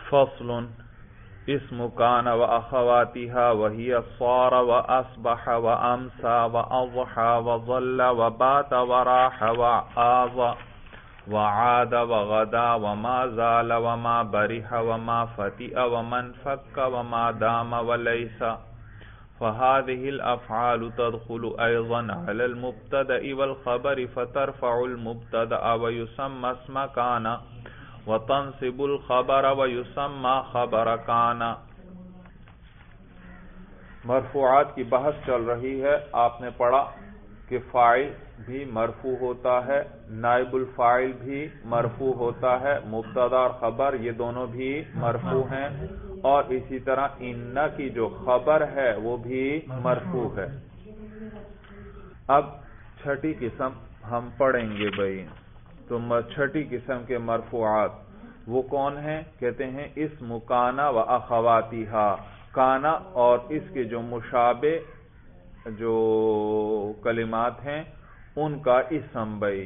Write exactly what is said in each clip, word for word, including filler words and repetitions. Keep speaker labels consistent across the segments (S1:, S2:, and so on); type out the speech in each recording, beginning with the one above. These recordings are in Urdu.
S1: فصل اسم کان و اخواتها وهي صار و اصبح و امسا و اضحى و ظل و بات و راح و آض و عاد و غدا و ما زال و ما برح و ما فتئ و من فک و ما دام و لیس. فهذه الافعال تدخل ايضا على المبتدأ والخبر فترفع المبتدأ ويسمى اسم كان وتنصب الخبر ويسمى خبر كان. مرفوعات کی بحث چل رہی ہے. آپ نے پڑھا کہ فاعل بھی مرفوع ہوتا ہے، نائب الفاعل بھی مرفوع ہوتا ہے، مبتدا اور خبر یہ دونوں بھی مرفوع ہیں، اور اسی طرح ان کی جو خبر ہے وہ بھی مرفوع ہے. اب چھٹی قسم ہم پڑھیں گے بھائی. تو چھٹی قسم کے مرفوعات وہ کون ہیں؟ کہتے ہیں اسم کانا و اخواتیہا، کانا اور اس کے جو مشابہ جو کلمات ہیں ان کا اسم بھائی.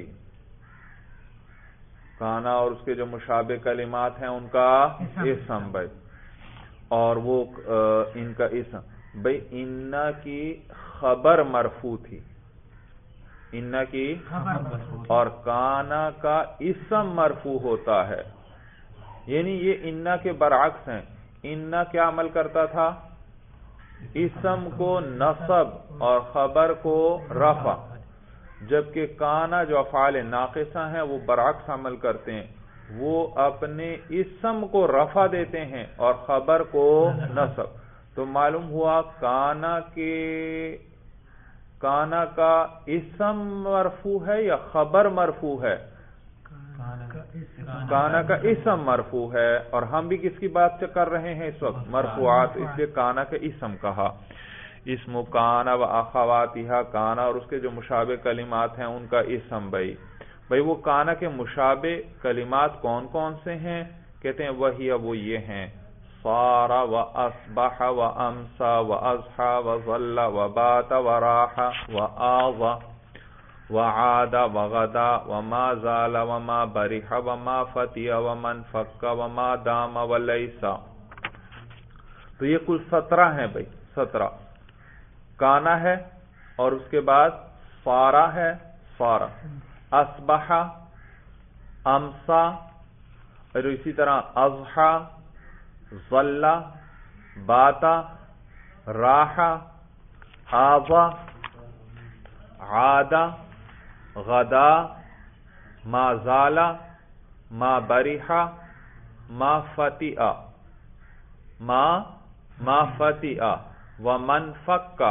S1: کانا اور اس کے جو مشابہ کلمات ہیں ان کا اسم بھائی. اور وہ ان کا اسم بھائی ان کی خبر مرفوع تھی، ان کی اور کانا کا اسم مرفوع ہوتا ہے. یعنی یہ ان کے برعکس ہیں. ان کیا عمل کرتا تھا؟ اسم کو نصب اور خبر کو رفع، جبکہ کانا جو افعال ناقصہ ہیں وہ برعکس عمل کرتے ہیں. وہ اپنے اسم کو رفع دیتے ہیں اور خبر کو نصب. تو معلوم ہوا کانا کے کانا کا اسم مرفوع ہے یا خبر مرفوع ہے؟ کانا کا اسم مرفوع ہے. اور ہم بھی کس کی بات کر رہے ہیں اس وقت؟ مرفوعات، اس لیے کانا کا اسم کہا. اسم کانا و اخواتہا، کانا اور اس کے جو مشابہ کلمات ہیں ان کا اسم بھائی. بھائی وہ کانا کے مشابہ کلمات کون کون سے ہیں؟ کہتے ہیں وہی وہ یہ ہیں صار و اصبح و امسا و اضحى و ظل و بات و راح و آض و عاد و غدا و ما زال و ما برح و ما فتئ و من فک و ما دام و لیس. تو یہ کل سترہ ہیں بھائی. سترہ کانا ہے اور اس کے بعد صارا ہے، صارا، اصبح، امسا، اور اسی طرح اضحى، ظل، باتا، راح، آض، عاد، غدا، ما زال، ما برح، ما فتئ، ما ما فتئ، ومن فک،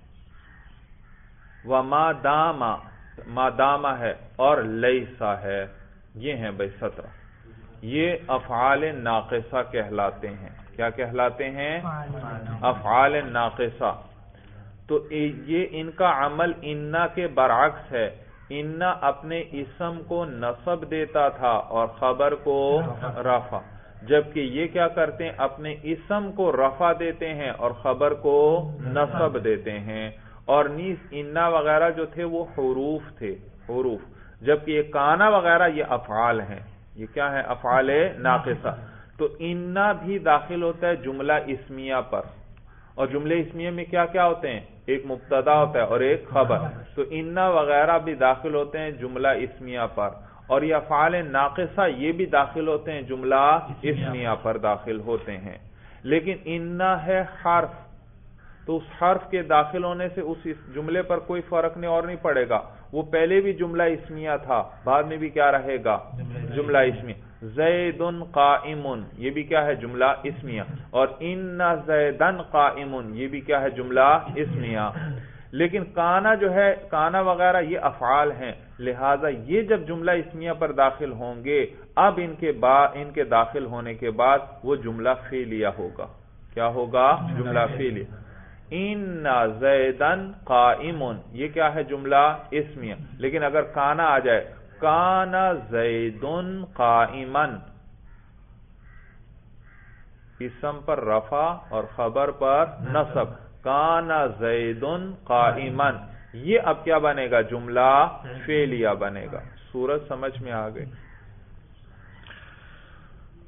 S1: وما دام، ما دام ہے اور لیسا ہے. یہ ہیں بھائی سترہ. یہ افعال ناقصہ کہلاتے ہیں. کیا کہلاتے ہیں؟ افعال ناقصہ. تو یہ ان کا عمل انا کے برعکس ہے. انا اپنے اسم کو نصب دیتا تھا اور خبر کو رفع، جبکہ یہ کیا کرتے ہیں؟ اپنے اسم کو رفع دیتے ہیں اور خبر کو نصب دیتے ہیں. اور نیز انا وغیرہ جو تھے وہ حروف تھے، حروف، جبکہ یہ کانا وغیرہ یہ افعال ہیں. یہ کیا ہے؟ افعال ناقصہ. تو انا بھی داخل ہوتا ہے جملہ اسمیہ پر، اور جملے اسمیہ میں کیا کیا ہوتے ہیں؟ ایک مبتدا ہوتا ہے اور ایک خبر. تو انا وغیرہ بھی داخل ہوتے ہیں جملہ اسمیہ پر، اور یہ افعال ناقصہ یہ بھی داخل ہوتے ہیں جملہ اسمیہ پر داخل ہوتے ہیں. لیکن انا ہے حرف، تو اس حرف کے داخل ہونے سے اس جملے پر کوئی فرق نہیں اور نہیں پڑے گا. وہ پہلے بھی جملہ اسمیہ تھا، بعد میں بھی کیا رہے گا؟ جملہ اسمیہ. زید قائم، یہ بھی کیا ہے؟ جملہ اسمیہ. اور ان زیدن قائم، یہ بھی کیا ہے؟ جملہ اسمیہ. لیکن کانا جو ہے، کانا وغیرہ یہ افعال ہیں، لہذا یہ جب جملہ اسمیہ پر داخل ہوں گے اب ان کے بعد ان کے داخل ہونے کے بعد وہ جملہ فعلیہ ہوگا. کیا ہوگا؟ جملہ فعلیہ. ان زیدن قائم، یہ کیا ہے؟ جملہ اسمیہ. لیکن اگر کانا آ جائے، کان زیدن قائما، اسم پر رفع اور خبر پر نصب، کان زیدن قائما، یہ اب کیا بنے گا؟ جملہ فعلیہ بنے گا. صورت سمجھ میں آ گئی؟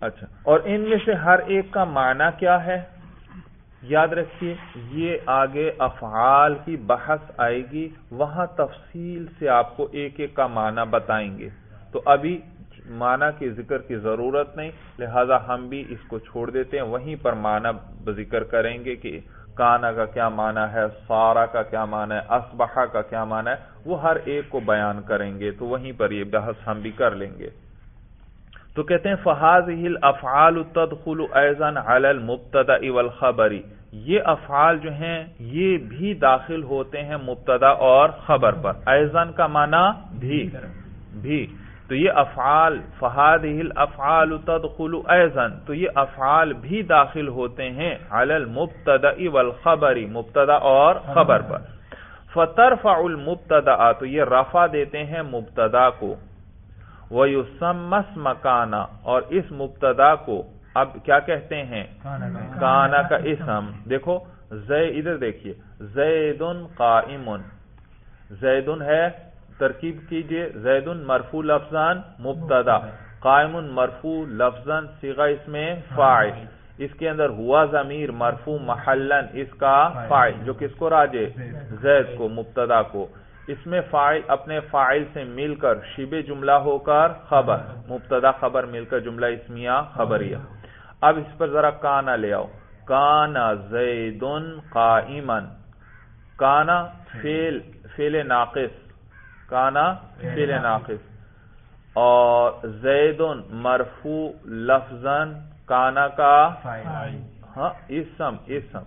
S1: اچھا، اور ان میں سے ہر ایک کا معنی کیا ہے؟ یاد رکھیے یہ آگے افعال کی بحث آئے گی، وہاں تفصیل سے آپ کو ایک ایک کا معنی بتائیں گے، تو ابھی معنی کے ذکر کی ضرورت نہیں، لہذا ہم بھی اس کو چھوڑ دیتے ہیں، وہیں پر معنی ذکر کریں گے کہ کانا کا کیا معنی ہے، سارا کا کیا معنی ہے، اصبحا کا کیا معنی ہے، وہ ہر ایک کو بیان کریں گے، تو وہیں پر یہ بحث ہم بھی کر لیں گے۔ تو کہتے ہیں فَهَذِهِ الْأَفْعَالُ تَدْخُلُ أَيْضًا عَلَى الْمُبْتَدَإِ وَالْخَبَرِ، یہ افعال جو ہیں یہ بھی داخل ہوتے ہیں مبتدا اور خبر پر۔ ایضاً کا معنی بھی بھی تو یہ افعال فَهَذِهِ الْأَفْعَالُ تَدْخُلُ أَيْضًا، تو یہ افعال بھی داخل ہوتے ہیں عَلَى الْمُبْتَدَإِ وَالْخَبَرِ، مبتدا اور خبر پر۔ فَتَرْفَعُ الْمُبْتَدَأَ، تو یہ رفع دیتے ہیں مبتدا کو، وَيُسَمَّ اسْمَ كَانَ، اور اس مبتدا کو اب کیا کہتے ہیں؟ کانا کا اسم۔ دیکھو ادھر دیکھیے، زید قائم، زید ہے، ترکیب کیجئے، زید مرفوع لفظاً مبتدا، قائم مرفوع لفظاً صیغہ اسم فاعل، اس کے اندر ہوا ضمیر مرفوع محلاً اس کا فاعل، جو کس کو راجع؟ زید کو، مبتدا کو، اس میں فاعل اپنے فاعل سے مل کر شبہ جملہ ہو کر خبر، مبتدا خبر مل کر جملہ اسمیہ خبریہ۔ اب اس پر ذرا کانا لے آؤ، کانا زید قائما، کانا فعل فعل ناقص، کانا فعل ناقص، اور زید مرفوع لفظاً، کانا کا ہاں اسم اسم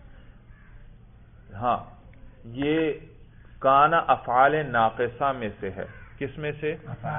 S1: ہاں یہ کانا افعال ناقصہ میں سے ہے۔ کس میں سے؟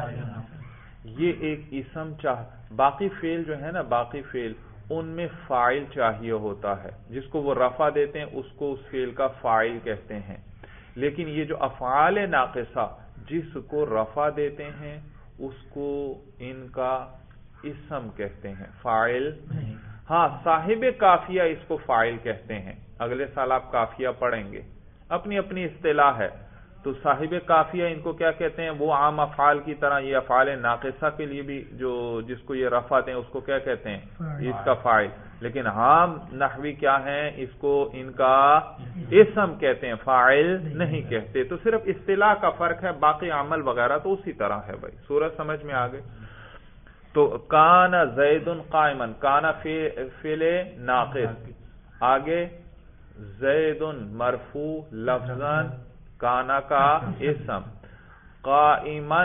S1: یہ ایک اسم چاہ باقی فعل جو ہے نا، باقی فعل ان میں فاعل چاہیے ہوتا ہے، جس کو وہ رفع دیتے ہیں اس کو اس فعل کا فاعل کہتے ہیں، لیکن یہ جو افعال ناقصہ جس کو رفع دیتے ہیں اس کو ان کا اسم کہتے ہیں، فاعل ہاں صاحب کافیہ اس کو فاعل کہتے ہیں، اگلے سال آپ کافیہ پڑھیں گے، اپنی اپنی اصطلاح ہے، تو صاحب کافیہ ان کو کیا کہتے ہیں؟ وہ عام افعال کی طرح یہ افعال ناقصہ کے لیے بھی جو جس کو یہ رفع دیں اس کو کیا کہتے ہیں؟ اس کا فاعل، لیکن عام نحوی کیا ہیں؟ اس کو ان کا اسم کہتے ہیں، فاعل نہیں کہتے، تو صرف اصطلاح کا فرق ہے، باقی عمل وغیرہ تو اسی طرح ہے۔ بھائی سورج سمجھ میں آگئے؟ تو کان زید قائما، کانا فعل ناقص، آگے زید مرفوع لفظاً، کانا کا اسم، قائما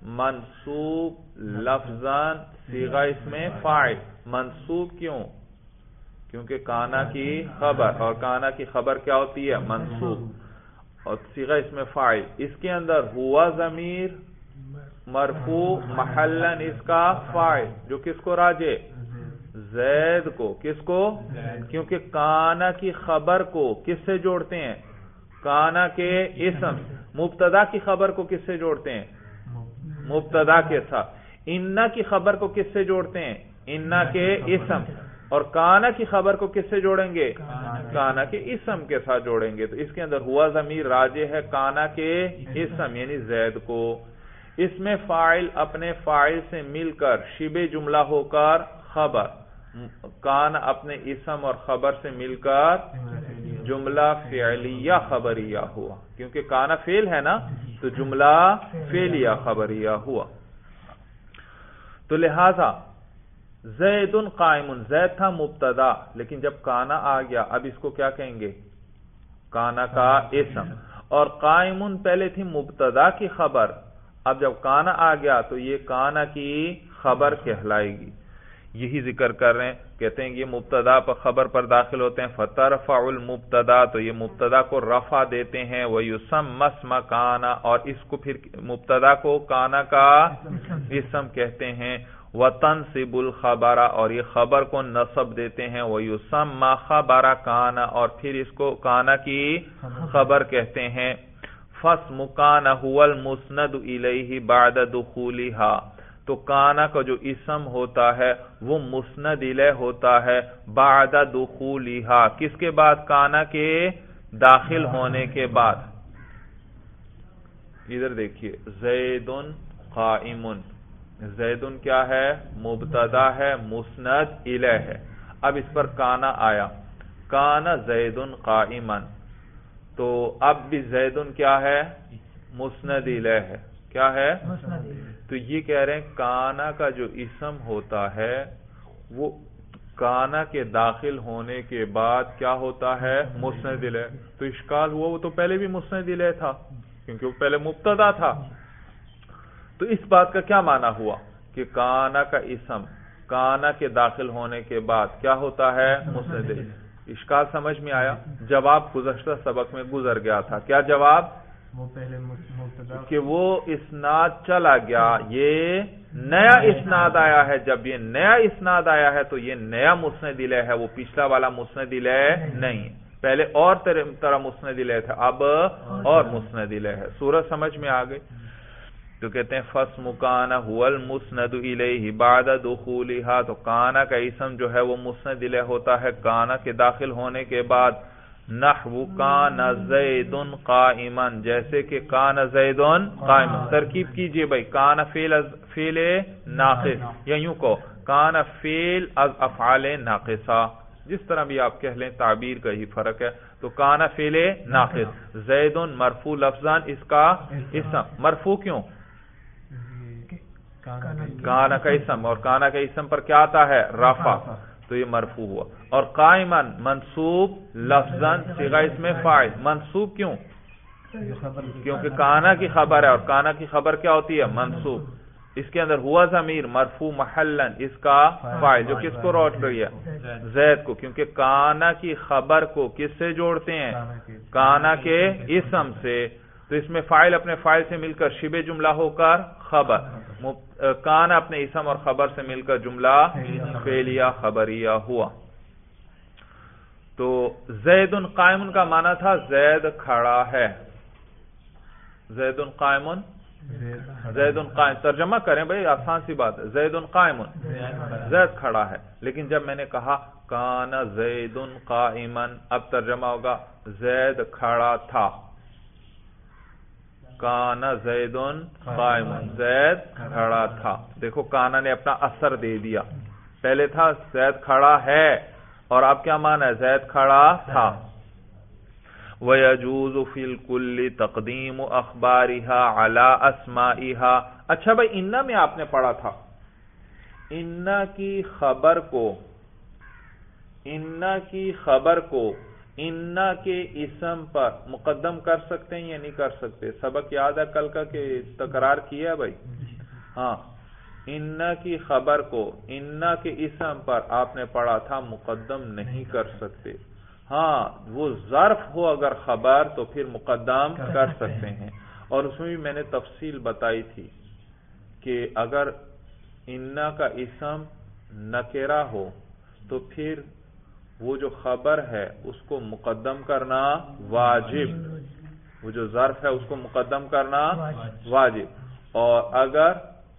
S1: منصوب لفظاً صیغہ اسم فاعل، منصوب کیوں؟ کیونکہ کانا کی خبر، اور کانا کی خبر کیا ہوتی ہے؟ منصوب، اور صیغہ اسم فاعل، اس کے اندر ہوا ضمیر مرفوع محلاً اس کا فاعل، جو کس کو راجع؟ زید کو، کس کو؟ کیونکہ کانا کی خبر کو کس سے جوڑتے ہیں؟ کانا کے اسم، مبتدا کی خبر کو کس سے جوڑتے ہیں؟ مبتدا کے ساتھ۔ انا کی خبر کو کس سے جوڑتے ہیں؟ انا کے اسم، اور کانا کی خبر کو کس سے جوڑیں گے؟ کانا کے اسم کے ساتھ جوڑیں گے، تو اس کے اندر ہوا ضمیر راجع ہے کانا کے اسم یعنی زید کو، اس میں فاعل اپنے فاعل سے مل کر شبہ جملہ ہو کر خبر، کان اپنے اسم اور خبر سے مل کر جملہ فعلیہ خبریہ ہوا، کیونکہ کانا فعل ہے نا، تو جملہ فعلیہ خبریہ ہوا۔ تو لہذا زید قائم، زید تھا مبتدا، لیکن جب کانا آ گیا اب اس کو کیا کہیں گے؟ کانا کا اسم، اور قائم پہلے تھی مبتدا کی خبر، اب جب کانا آ گیا تو یہ کانا کی خبر کہلائے گی، یہی ذکر کر رہے ہیں، کہتے ہیں یہ مبتدا پر خبر پر داخل ہوتے ہیں، فترفع المبتدا، تو یہ مبتدا کو رفع دیتے ہیں، وَيُسَمَّ اسْمَ کانا، اور اس کو پھر مبتدا کو کانا کا اسم کہتے ہیں، وَتَنْصِبُ الْخَبَرَ، اور یہ خبر کو نصب دیتے ہیں، وَيُسَمَّ خَبَرَ کانا، اور پھر اس کو کانا کی خبر کہتے ہیں، فَاسْمُ کَانَ هُوَ الْمُسْنَدُ إِلَيْهِ بَعْدَ دُخُولِهَا، تو کانا کا جو اسم ہوتا ہے وہ مسند الیہ ہوتا ہے بعد دخولها، کس کے بعد؟ کانا کے داخل ہونے کے بعد۔ ادھر دیکھیے زید قائم، زیدن کیا ہے؟ مبتدا ہے، مسند الیہ ہے۔ اب اس پر کانا آیا، کانا زیدن قائما، تو اب بھی زیدن کیا ہے؟ مسند الیہ ہے۔ کیا ہے؟ تو یہ کہہ رہے ہیں کانا کا جو اسم ہوتا ہے وہ کانا کے داخل ہونے کے بعد کیا ہوتا ہے؟ مسند الیہ۔ تو اشکال ہوا، وہ تو پہلے بھی مسند الیہ تھا کیونکہ وہ پہلے مبتدا تھا۔ تو اس بات کا کیا معنی ہوا کہ کانا کا اسم کانا کے داخل ہونے کے بعد کیا ہوتا ہے؟ مسند الیہ۔ اشکال سمجھ میں آیا؟ جواب گزشتہ سبق میں گزر گیا تھا۔ کیا جواب؟
S2: وہ پہلے مبتدا
S1: کہ وہ اسناد چلا گیا، یہ نیا اسناد آیا ہے۔ جب یہ نیا اسناد آیا ہے تو یہ نیا مسند الیہ ہے، وہ پچھلا والا مسند الیہ نہیں۔ پہلے اور طرح مسند الیہ تھا، اب اور مسند الیہ ہے۔ سورج سمجھ میں آ گئی؟ تو کہتے ہیں فَاسْمُ كَانَ هُوَ الْمُسْنَدُ إِلَيْهِ بَعْدَ دُخُولِهَا، تو کانا کا اسم جو ہے وہ مسند الیہ ہوتا ہے کانا کے داخل ہونے کے بعد۔ نحو کان زید قائما، جیسے کہ کان زید قائما۔ ترکیب کیجئے بھائی، کان فعل فعل ناقص، یا یوں کو کان فعل از افعال ناقصہ، جس طرح بھی آپ کہہ لیں، تعبیر کا ہی فرق ہے۔ تو کان فعل ناقص، زید مرفوع لفظاً، اس کا اسم مرفوع کیوں؟ کانا کا اسم، اور کانا کا اسم پر کیا آتا ہے؟ رفع، تو یہ مرفوع ہوا۔ اور قائما منصوب لفظاً صیغہ اسم فاعل، منصوب کیوں؟ کیونکہ کانا کی خبر ہے، اور کانا کی خبر کیا ہوتی ہے؟ منصوب۔ اس کے اندر ہوا ضمیر مرفوع محلاً، اس کا فاعل جو کس کو روٹ رہی ہے؟ زید کو، کیونکہ کانا کی خبر کو کس سے جوڑتے ہیں؟ کانا کے اسم سے۔ تو اس میں فاعل اپنے فاعل سے مل کر شبہ جملہ ہو کر خبر، کانا اپنے اسم اور خبر سے مل کر جملہ فعلیہ خبریہ ہوا۔ تو زید قائم کا معنی تھا زید کھڑا ہے، زید قائم، زید قائم ترجمہ کریں بھائی، آسان سی بات ہے، زید قائم، زید کھڑا ہے۔ لیکن جب میں نے کہا کانا زید قائما، اب ترجمہ ہوگا زید کھڑا تھا، کانا زید قائم، زید کھڑا تھا۔ دیکھو کانا نے اپنا اثر دے دیا، پہلے تھا زید کھڑا ہے، اور اب کیا معنی ہے؟ زید کھڑا تھا۔ وَيَجُوزُ فِي الْكُلِّ تَقْدِيمُ أَخْبَارِهَا عَلَىٰ أَسْمَائِهَا۔ اچھا بھائی، اِنَّا میں آپ نے پڑھا تھا، اِنَّا کی خبر کو اِنَّا کی خبر کو اِنَّا کے اسم پر مقدم کر سکتے ہیں یا نہیں کر سکتے؟ سبق یاد ہے کل کا کہ تکرار کیا ہے بھائی؟ ہاں، اِنَّا کی خبر کو اِنَّا کے اسم پر آپ نے پڑھا تھا مقدم نہیں کر سکتے۔ ہاں، وہ ظرف ہو اگر خبر تو پھر مقدم کر سکتے ہیں، اور اس میں بھی میں نے تفصیل بتائی تھی کہ اگر اِنَّا کا اسم نکرہ ہو تو پھر وہ جو خبر ہے اس کو مقدم کرنا واجب، وہ جو ظرف ہے اس کو مقدم کرنا واجب، اور اگر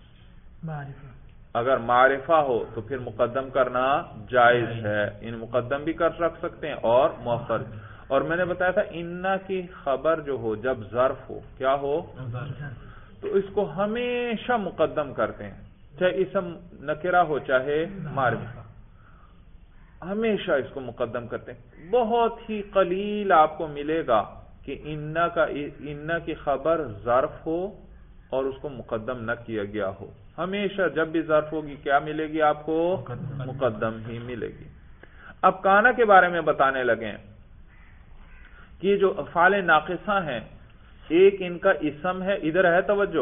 S1: اگر معرفہ ہو تو پھر مقدم کرنا جائز ہے۔ ان مقدم بھی کر رکھ سکتے ہیں اور مؤخر۔ اور میں نے بتایا تھا اِنَّا کی خبر جو ہو جب ظرف ہو، کیا ہو؟ تو اس کو ہمیشہ مقدم کرتے ہیں، چاہے اسم نکرہ ہو چاہے معرفہ، ہمیشہ اس کو مقدم کرتے ہیں۔ بہت ہی قلیل آپ کو ملے گا کہ اِنَّا کا اِنَّا کی خبر ظرف ہو اور اس کو مقدم نہ کیا گیا ہو۔ ہمیشہ جب بھی ظرف ہوگی کیا ملے گی آپ کو؟ مقدم ہی ملے گی۔ اب کانا کے بارے میں بتانے لگے کہ جو افعال ناقصہ ہیں، ایک ان کا اسم ہے، ادھر ہے توجہ،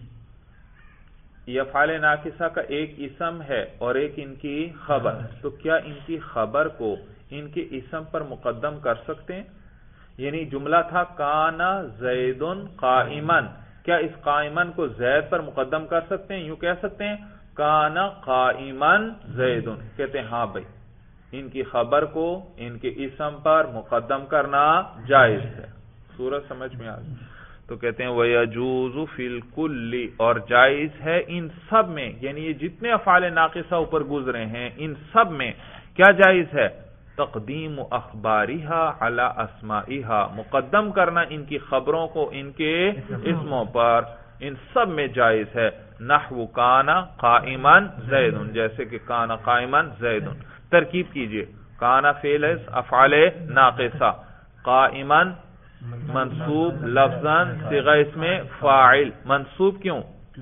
S1: یہ افعال ناقصہ کا ایک اسم ہے اور ایک ان کی خبر، تو کیا ان کی خبر کو ان کے اسم پر مقدم کر سکتے ہیں؟ یعنی جملہ تھا کانا زید قائما، کیا اس قائمن کو زید پر مقدم کر سکتے ہیں؟ یوں کہہ سکتے ہیں کانا قائما زید، کہتے ہیں ہاں بھائی، ان کی خبر کو ان کے اسم پر مقدم کرنا جائز ہے۔ سورج سمجھ میں آ گئی؟ تو کہتے ہیں وَيَجُوزُ فِي الْكُلِّ، اور جائز ہے ان سب میں، یعنی یہ جتنے افعال ناقصہ اوپر گزرے ہیں ان سب میں کیا جائز ہے؟ تقدیم اخبارها علی اسمائها، مقدم کرنا ان کی خبروں کو ان کے اسموں پر، ان سب میں جائز ہے۔ نحو کانا قائما زید، جیسے کہ کانا قائما زید. ترکیب کیجئے، کانا فعل افعال ناقصہ، قائما منصوب لفظاً صیغہ اس میں فاعل. منصوب کیوں؟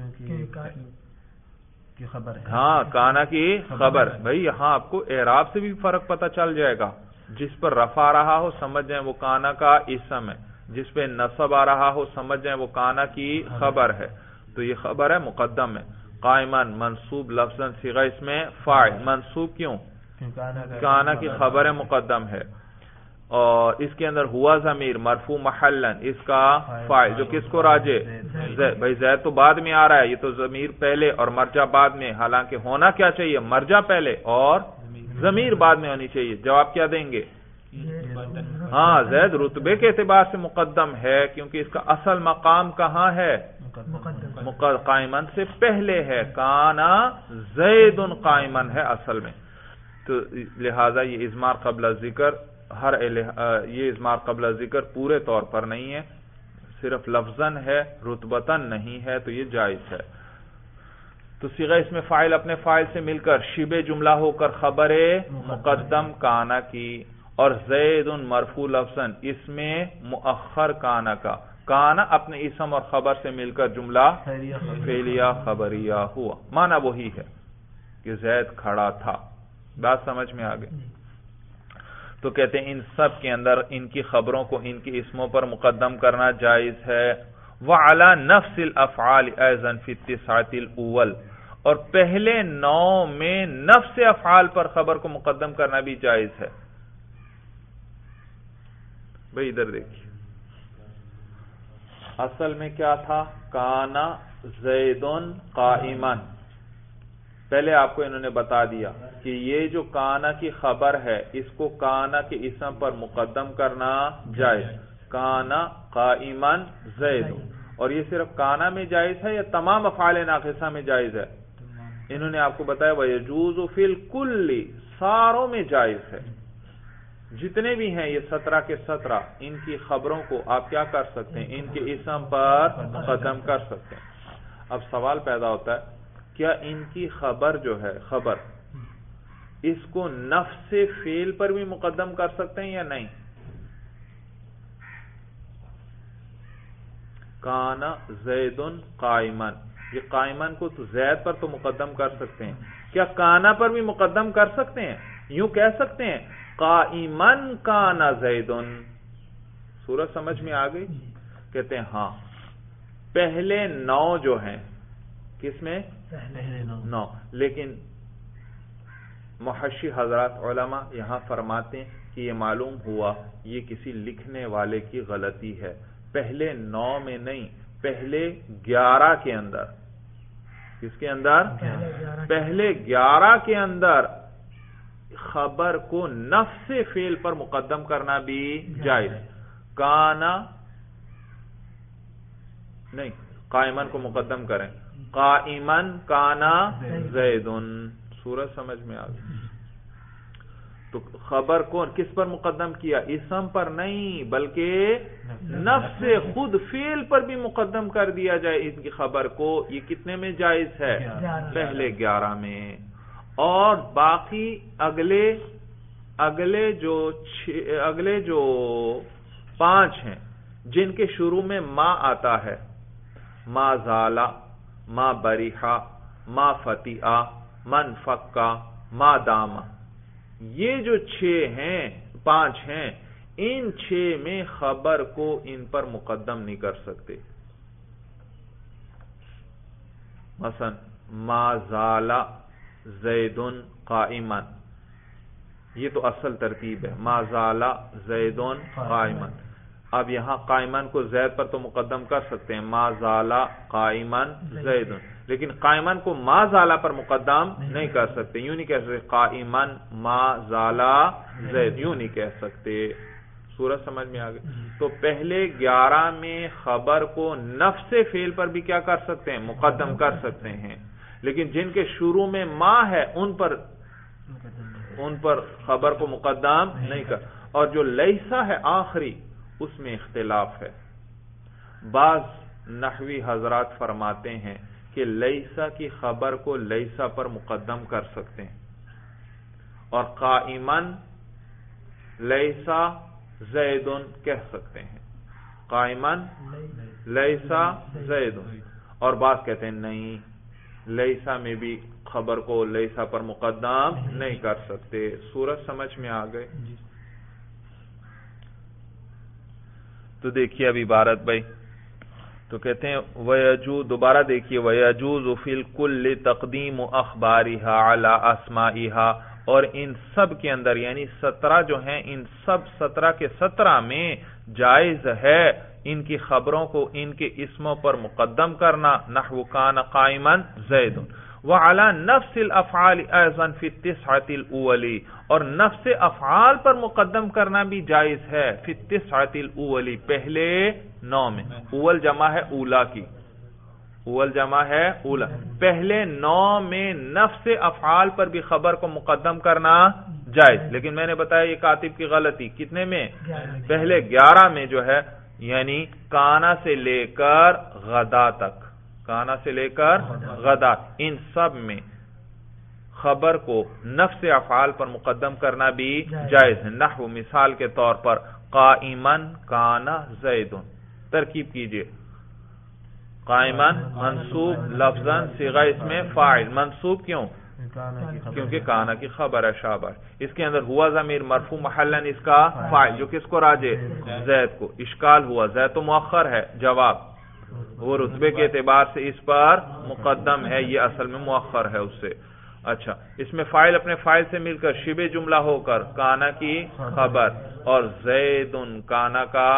S2: کی خبر ہے.
S1: ہاں کانا کی خبر. بھائی یہاں آپ کو اعراب سے بھی فرق پتہ چل جائے گا. جس پر رفع آ رہا ہو سمجھ جائیں وہ کانا کا اسم ہے، جس پہ نصب آ رہا ہو سمجھ جائیں وہ کانا کی خبر ہے. تو یہ خبر ہے مقدم ہے. قائما منصوب لفظاً صیغہ اس میں فاعل. منصوب کیوں؟ کانا کی خبر مقدم ہے. اور اس کے اندر ہوا ضمیر مرفوع محلن، اس کا فاعل جو کس کو راجع؟ زید. بھائی زید تو بعد میں آ رہا ہے، یہ تو ضمیر پہلے اور مرجع بعد میں. حالانکہ ہونا کیا چاہیے؟ مرجع پہلے اور ضمیر بعد میں ہونی چاہیے. جواب کیا دیں گے؟ ہاں زید رتبے کے اعتبار سے مقدم ہے کیونکہ اس کا اصل مقام کہاں ہے؟ قائمن سے پہلے ہے. کانا زید قائمن ہے اصل میں. تو لہذا یہ اضمار قبل ذکر ہر یہ اضمار قبل ذکر پورے طور پر نہیں ہے، صرف لفظاً ہے، رتبتاً نہیں ہے، تو یہ جائز ہے. تو صیغہ اس میں فاعل اپنے فاعل سے مل کر شبہ جملہ ہو کر خبر مقدم کانا کی، اور زید مرفوع لفظاً اس میں مؤخر کانا کا. کانا اپنے اسم اور خبر سے مل کر جملہ فعلیہ خبریہ ہوا. معنی وہی ہے کہ زید کھڑا تھا. بات سمجھ میں آ گئی؟ تو کہتے ہیں ان سب کے اندر ان کی خبروں کو ان کی اسموں پر مقدم کرنا جائز ہے. وعلی نفس الافعال ایضا فی التسعۃ الاول، اور پہلے نو میں نفس افعال پر خبر کو مقدم کرنا بھی جائز ہے. بھئی ادھر دیکھیے، اصل میں کیا تھا؟ کانا زید قائما. پہلے آپ کو انہوں نے بتا دیا کہ یہ جو کانا کی خبر ہے اس کو کانا کے اسم پر مقدم کرنا جائز. کانا قائما زید. اور یہ صرف کانا میں جائز ہے یا تمام افعال ناقصہ میں جائز ہے؟ انہوں نے آپ کو بتایا وَيَجُوزُ فِي الْكُلِّ، ساروں میں جائز ہے. جتنے بھی ہیں یہ سترہ کے سترہ، ان کی خبروں کو آپ کیا کر سکتے ہیں؟ ان کے اسم پر مقدم کر سکتے ہیں. اب سوال پیدا ہوتا ہے کیا ان کی خبر جو ہے خبر اس کو نفس فعل پر بھی مقدم کر سکتے ہیں یا نہیں؟ کانا زید قائمن، یہ قائمن کو تو زید پر تو مقدم کر سکتے ہیں، کیا کانا پر بھی مقدم کر سکتے ہیں؟ یوں کہہ سکتے ہیں قائمن کانا زید. سورج سمجھ میں آ گئی؟ کہتے ہیں ہاں. پہلے نو جو ہیں کس میں؟ نو. لیکن محشی حضرات علماء یہاں فرماتے ہیں کہ یہ معلوم ہوا یہ کسی لکھنے والے کی غلطی ہے. پہلے نو میں نہیں، پہلے گیارہ کے اندر. کس کے اندر؟ پہلے گیارہ کے اندر خبر کو نفس فعل پر مقدم کرنا بھی جائز. کانا نہیں، قائمن کو مقدم کریں. قائمن کانا زیدن. سورج سمجھ میں آ گئی؟ تو خبر کون کس پر مقدم کیا؟ اسم پر نہیں بلکہ نفس خود فعل پر بھی مقدم کر دیا جائے ان کی خبر کو. یہ کتنے میں جائز ہے؟ پہلے گیارہ میں. اور باقی اگلے اگلے جو اگلے جو پانچ ہیں جن کے شروع میں ما آتا ہے، ما زالا، ما بریحا، ما فتیعا، من فکا، ما داما، یہ جو چھ ہیں پانچ ہیں، ان چھ میں خبر کو ان پر مقدم نہیں کر سکتے. مثلا ما زالا زیدن قائمن، یہ تو اصل ترتیب ہے. ما زالا زیدن قائمن. اب یہاں قائمن کو زید پر تو مقدم کر سکتے ہیں، ما زالا قائمن زیدن، لیکن قائمن کو ما زالا پر مقدم نہیں کر سکتے. یوں نہیں کہہ سکتے قائمن ما زالا زید، یوں نہیں کہہ سکتے. سورج سمجھ میں آ گئی؟ تو پہلے گیارہ میں خبر کو نفس فعل پر بھی کیا کر سکتے ہیں؟ مقدم کر سکتے ہیں. لیکن جن کے شروع میں ما ہے ان پر ان پر خبر کو مقدم نہیں کر. اور جو لیسا ہے آخری، اس میں اختلاف ہے. بعض نحوی حضرات فرماتے ہیں کہ لیسا کی خبر کو لیسا پر مقدم کر سکتے ہیں، اور قائمن لیسا زیدن کہہ سکتے ہیں، قائمن لیسا زیدن، اور بعض کہتے ہیں نہیں، لیسا میں بھی خبر کو لیسا پر مقدم نہیں کر سکتے۔ صورت سمجھ میں آ گئے؟ تو دیکھیے اب عبارت بھائی، تو کہتے ہیں وَيَجُوزُ، دوبارہ دیکھیے وَيَجُوزُ فِي الْكُلِّ تَقْدِيمُ أَخْبَارِهَا عَلَى أَسْمَائِهَا، اور ان سب کے اندر یعنی سترہ جو ہیں، ان سب سترہ کے سترہ میں جائز ہے ان کی خبروں کو ان کے اسموں پر مقدم کرنا، نحو کان قائما زید، وعلی نفس الافعال ایضا فی التسعۃ الاولی، اور نفس افعال پر مقدم کرنا بھی جائز ہے، فی التسعۃ الاولی، پہلے نو میں، اول جمع ہے اولا کی، اول جمع ہے اولا، پہلے نو میں نفس افعال پر بھی خبر کو مقدم کرنا جائز، لیکن میں نے بتایا یہ کاتب کی غلطی، کتنے میں؟ پہلے گیارہ میں جو ہے، یعنی کانا سے لے کر غدا تک، کانا سے لے کر غدا، ان سب میں خبر کو نفس افعال پر مقدم کرنا بھی جائز ہے، نحو مثال کے طور پر قائمن کانا زیدن، ترکیب کیجئے، قائمن منصوب لفظاً صیغہ اس میں فاعل، منصوب کیوں؟ کیونکہ کانا کی خبر ہے، شاباش، اس کے اندر ہوا ضمیر مرفوع محلاً اس کا فاعل، جو کس کو راجع؟ زید کو، اشکال ہوا، زید تو مؤخر ہے، جواب وہ رتبے کے اعتبار سے اس پر مقدم ہے، یہ اصل میں مؤخر ہے اس سے، اچھا، اس میں فاعل اپنے فاعل سے مل کر شبہ جملہ ہو کر کانا کی خبر، اور زیدن کانا کا،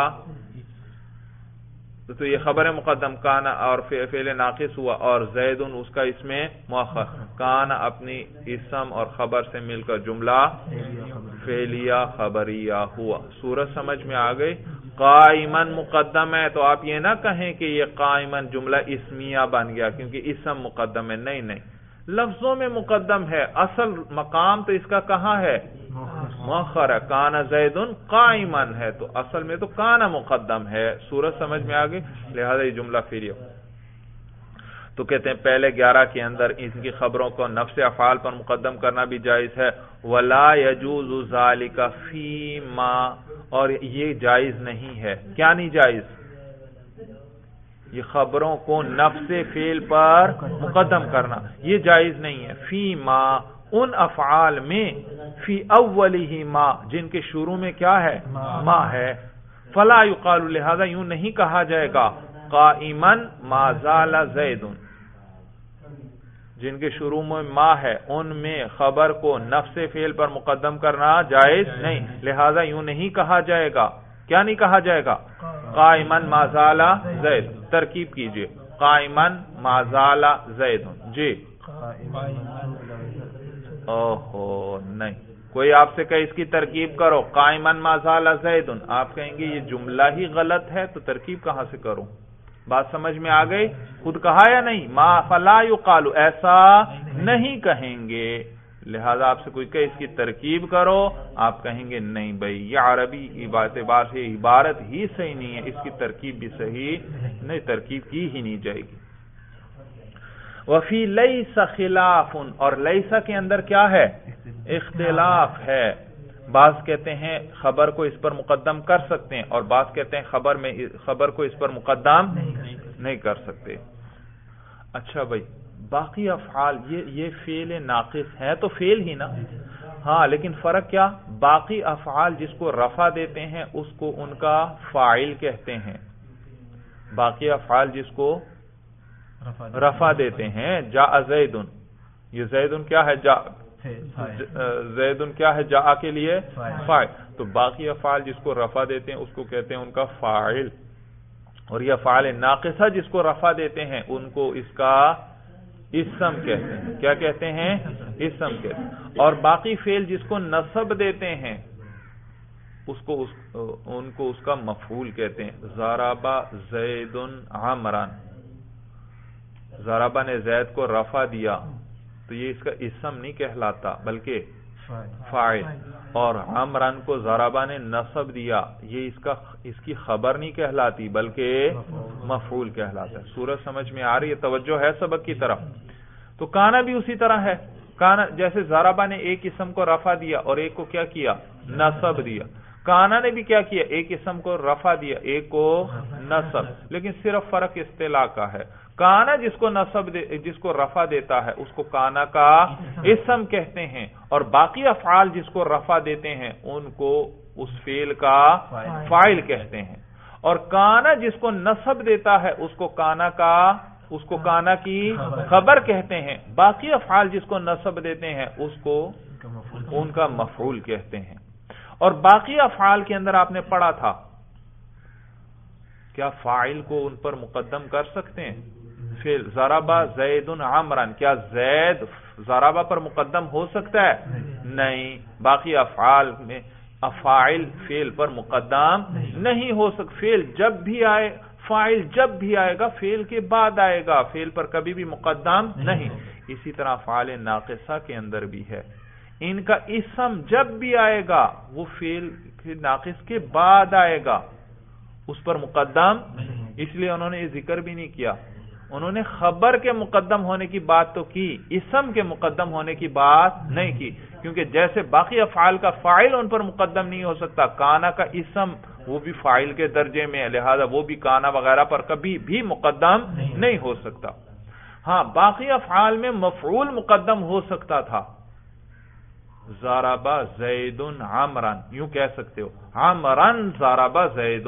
S1: تو یہ خبر مقدم کانا اور فعل ناقص ہوا، اور زیدن اس کا اس میں مؤخر، کانا اپنی اسم اور خبر سے مل کر جملہ فعلیہ خبریہ ہوا۔ صورت سمجھ میں آ گئی؟ قائمن مقدم ہے تو آپ یہ نہ کہیں کہ یہ قائمن جملہ اسمیہ بن گیا کیونکہ اسم مقدم ہے، نہیں نہیں، لفظوں میں مقدم ہے، اصل مقام تو اس کا کہاں ہے؟ مؤخر ہے، کانا زیدن قائمن ہے، تو اصل میں تو کانا مقدم ہے۔ صورت سمجھ میں آگئی، لہذا یہ جملہ فعلیہ۔ تو کہتے ہیں پہلے گیارہ کے اندر ان کی خبروں کو نفس افعال پر مقدم کرنا بھی جائز ہے، ولا یجوز ذالک فیما، اور یہ جائز نہیں ہے، کیا نہیں جائز؟ یہ خبروں کو نفس فعل پر مقدم کرنا یہ جائز نہیں ہے، فیما، ان افعال میں، فی اولی ما، جن کے شروع میں کیا ہے؟ ما ہے، فلا یقال، لہذا یوں نہیں کہا جائے گا قائمن ما زال زید، جن کے شروع میں ما ہے ان میں خبر کو نفس فعل پر مقدم کرنا جائز نہیں، لہذا یوں نہیں کہا جائے گا، کیا نہیں کہا جائے گا؟ قائمن ما زال زید، ترکیب کیجئے، قائمن ما زال زید، جی، اوہو نہیں، کوئی آپ سے کہے اس کی ترکیب کرو، قائمن ما زال زید، آپ کہیں گے یہ جملہ ہی غلط ہے تو ترکیب کہاں سے کروں؟ بات سمجھ میں آ گئی؟ خود کہا یا نہیں؟ ما فلا یقال، ایسا نہیں کہیں گے، لہذا آپ سے کوئی کہے اس کی ترکیب کرو، آپ کہیں گے نہیں بھائی یہ عربی اعتبار سے عبارت ہی صحیح نہیں ہے، اس کی ترکیب بھی صحیح نہیں، ترکیب کی ہی نہیں جائے گی۔ وفی لیس خلاف، اور لیسا کے اندر کیا ہے؟ اختلاف ہے، بعض کہتے ہیں خبر کو اس پر مقدم کر سکتے ہیں، اور بعض کہتے ہیں خبر میں خبر کو اس پر مقدم نہیں کر سکتے۔ اچھا بھائی، باقی افعال یہ یہ فعل ناقص ہے تو فعل ہی نا، ہاں، لیکن فرق کیا؟ باقی افعال جس کو رفع دیتے ہیں اس کو ان کا فاعل کہتے ہیں، باقی افعال جس کو رفع دیتے ہیں، جاء زیدن، یہ زیدن کیا ہے؟ جاء، زیدن کیا ہے؟ جاء کے لیے فاعل، تو باقی افعال جس کو رفع دیتے ہیں اس کو کہتے ہیں ان کا فاعل، اور یہ افعال ناقصہ جس کو رفع دیتے ہیں ان کو اس کا اسم کہتے ہیں، کیا کہتے ہیں؟ اسم کہتے ہیں، اور باقی فعل جس کو نصب دیتے ہیں اس کو اس ان کو اس کا مفعول کہتے ہیں، ضرب زید عمرا، ضربہ نے زید کو رفع دیا تو یہ اس کا اسم نہیں کہلاتا بلکہ فاعل، اور عمرن کو ضربہ نے نصب دیا، یہ اس کا اس کی خبر نہیں کہلاتی بلکہ مفعول کہلاتا ہے۔ سورج سمجھ میں آ رہی ہے؟ توجہ ہے سبق کی طرف؟ تو کانا بھی اسی طرح ہے، کانا جیسے ضربہ نے ایک اسم کو رفع دیا اور ایک کو کیا کیا؟ نصب دیا۔ کانا نے بھی کیا کیا؟ ایک اسم کو رفع دیا، ایک کو نصب، لیکن صرف فرق اصطلاح کا ہے۔ کانا جس کو نصب دے جس کو رفع دیتا ہے اس کو کانا کا اسم کہتے ہیں، اور باقی افعال جس کو رفع دیتے ہیں ان کو اس فعل کا فاعل کہتے ہیں، اور کانا جس کو نصب دیتا ہے اس کو کانا کا اس کو کانا کی خبر کہتے ہیں، باقی افعال جس کو نصب دیتے ہیں اس کو ان کا مفعول کہتے ہیں۔ اور باقی افعال کے اندر آپ نے پڑھا تھا کیا فاعل کو ان پر مقدم کر سکتے ہیں؟ فعل ضربہ زید عمرن، کیا زید ضربہ پر مقدم ہو سکتا ہے؟ نہیں۔ باقی افعال میں افاعل فعل پر مقدم نہیں ہو سکتا، فعل جب بھی آئے فاعل جب بھی آئے گا فعل کے بعد آئے گا، فعل پر کبھی بھی مقدم نہیں۔ اسی طرح افعال ناقصہ کے اندر بھی ہے، ان کا اسم جب بھی آئے گا وہ فعل ناقص کے بعد آئے گا، اس پر مقدم، اس لیے انہوں نے یہ ذکر بھی نہیں کیا۔ انہوں نے خبر کے مقدم ہونے کی بات تو کی، اسم کے مقدم ہونے کی بات نہیں کی، کیونکہ جیسے باقی افعال کا فاعل ان پر مقدم نہیں ہو سکتا، کانا کا اسم وہ بھی فاعل کے درجے میں ہے، لہذا وہ بھی کانا وغیرہ پر کبھی بھی مقدم نہیں ہو سکتا۔ ہاں باقی افعال میں مفعول مقدم ہو سکتا تھا، ضربہ زید عمرن، یوں کہہ سکتے ہو عمرن ضربہ زید،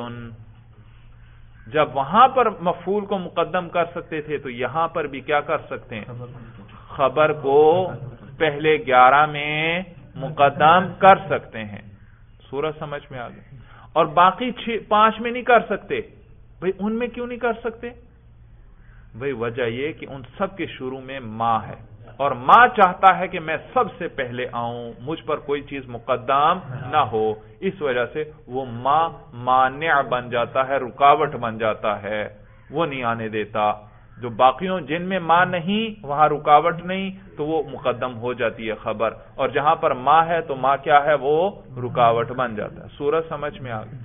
S1: جب وہاں پر مفعول کو مقدم کر سکتے تھے تو یہاں پر بھی کیا کر سکتے ہیں؟ خبر کو پہلے گیارہ میں مقدم کر سکتے ہیں۔ سورج سمجھ میں آ گئی؟ اور باقی چھ پانچ میں نہیں کر سکتے، بھئی ان میں کیوں نہیں کر سکتے؟ بھئی وجہ یہ کہ ان سب کے شروع میں ماں ہے، اور ماں چاہتا ہے کہ میں سب سے پہلے آؤں، مجھ پر کوئی چیز مقدم نہ ہو، اس وجہ سے وہ ماں مانع بن جاتا ہے، رکاوٹ بن جاتا ہے، وہ نہیں آنے دیتا۔ جو باقیوں جن میں ماں نہیں وہاں رکاوٹ نہیں تو وہ مقدم ہو جاتی ہے خبر، اور جہاں پر ماں ہے تو ماں کیا ہے؟ وہ رکاوٹ بن جاتا ہے۔ سورج سمجھ میں آ گئی؟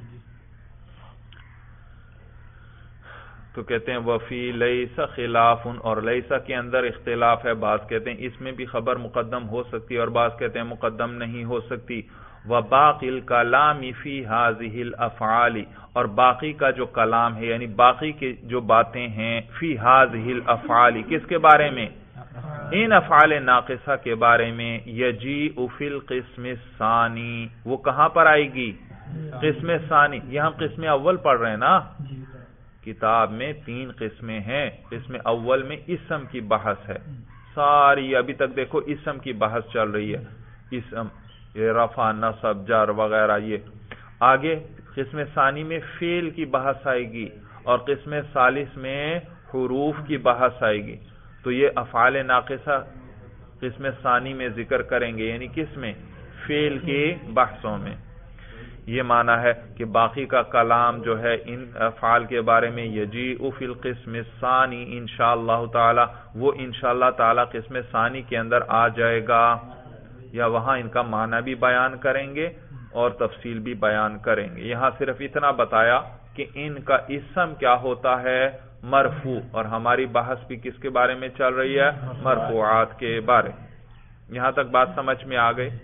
S1: تو کہتے ہیں وفی لیسا خلاف، اور لیسا کے اندر اختلاف ہے، بعض کہتے ہیں اس میں بھی خبر مقدم ہو سکتی ہے اور بعض کہتے ہیں مقدم نہیں ہو سکتی۔ وباقی الکلام فی ہذہ الافعال، اور باقی کا جو کلام ہے یعنی باقی کی جو باتیں ہیں فی ہذہ الافعال، کس کے بارے میں؟ ان افعال ناقصہ کے بارے میں، یجیء فی القسم الثانی، وہ کہاں پر آئے گی؟ قسم ثانی۔ یہ ہم قسم اول پڑھ رہے ہیں نا، کتاب میں تین قسمیں ہیں، قسم اول میں اسم کی بحث ہے، ساری ابھی تک دیکھو اسم کی بحث چل رہی ہے، اسم یہ رفع نصب جر وغیرہ۔ یہ آگے قسم ثانی میں فعل کی بحث آئے گی، اور قسم ثالث میں حروف کی بحث آئے گی۔ تو یہ افعال ناقصہ قسم ثانی میں ذکر کریں گے، یعنی کس میں؟ فعل کی بحثوں میں۔ یہ معنی ہے کہ باقی کا کلام جو ہے ان افعال کے بارے میں یجیء فی القسم الثانی انشاءاللہ تعالی، وہ انشاءاللہ تعالی قسم ثانی کے اندر آ جائے گا، یا وہاں ان کا معنی بھی بیان کریں گے اور تفصیل بھی بیان کریں گے۔ یہاں صرف اتنا بتایا کہ ان کا اسم کیا ہوتا ہے؟ مرفوع، اور ہماری بحث بھی کس کے بارے میں چل رہی ہے؟ مرفوعات کے بارے۔ یہاں تک بات سمجھ میں آ گئی؟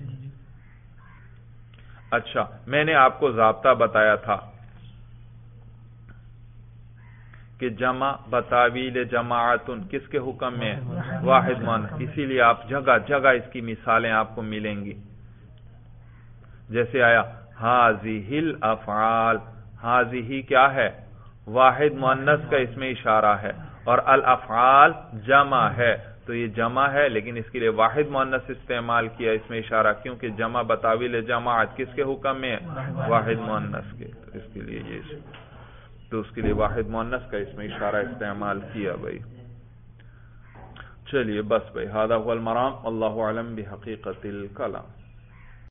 S1: اچھا، میں نے آپ کو ضابطہ بتایا تھا کہ جمع بتاویل جماعتن کس کے حکم میں؟ واحد مؤنث، اسی لیے آپ جگہ جگہ اس کی مثالیں آپ کو ملیں گی، جیسے آیا ہذہ الافعال، ہذہ کیا ہے؟ واحد مؤنث کا اس میں اشارہ ہے، اور الافعال جمع ہے، تو یہ جمع ہے لیکن اس کے لیے واحد مؤنث استعمال کیا اس میں اشارہ، کیونکہ جمع بتاویل جماعت کس کے حکم میں؟ واحد مؤنث کے، تو اس کے لیے یہ تو اس کے لیے واحد مؤنث کا اس میں اشارہ استعمال کیا بھائی۔ چلیے بس بھائی، ھذا ھو المرام، اللہ اعلم بحقیقت الکلام۔